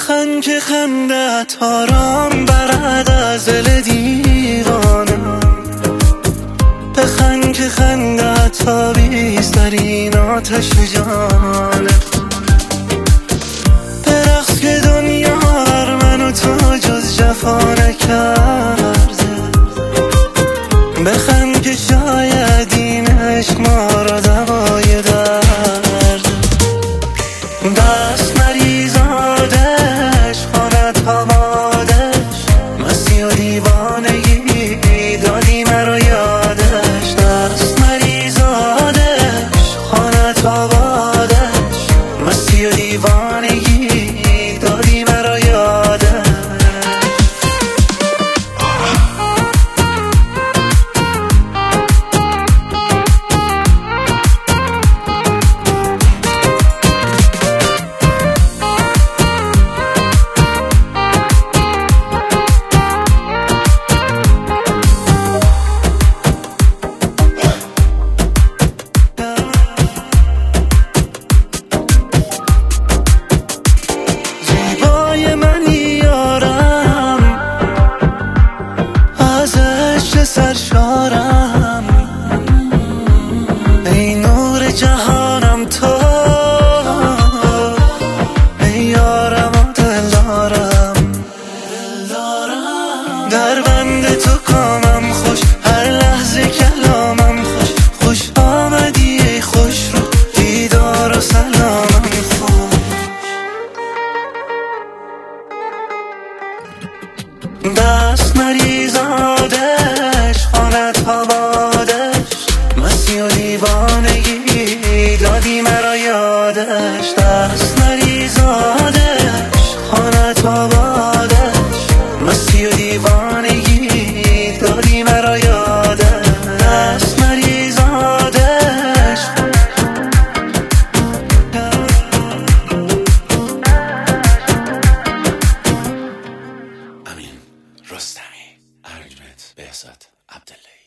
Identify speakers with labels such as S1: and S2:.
S1: بخند که خندت آرام برد از دل دیوانم، بخند که خندت تابیست در این آتش جانم. برقص که دنیا بر من و تو جز جفا نکرده، بخند که شاید این عشق ما را دوای درد. دست مریض آدش خانت آبادش، مستی و دیوانگی دادی مرا یادش. دست مریض آدش خانت آبادش، مستی و دیوانگی دادی مرا یادش. سرشارم ای نور جهانم تو، ای یارم و دلدارم. در بند تو کامم خوش، هر لحظه کلامم خوش. خوش آمدی ای خوش رو، دیدار و سلامم خوش. دست مریض آدش خانت آبادش، مستی و دیوانگی دادی مرا یادش. دست مریض آدش خانت آبادش، مستی و دیوانگی دادی مرا یادش. دست مریض آدش
S2: امین رستمی، ارجمند بهزاد عبداللهی.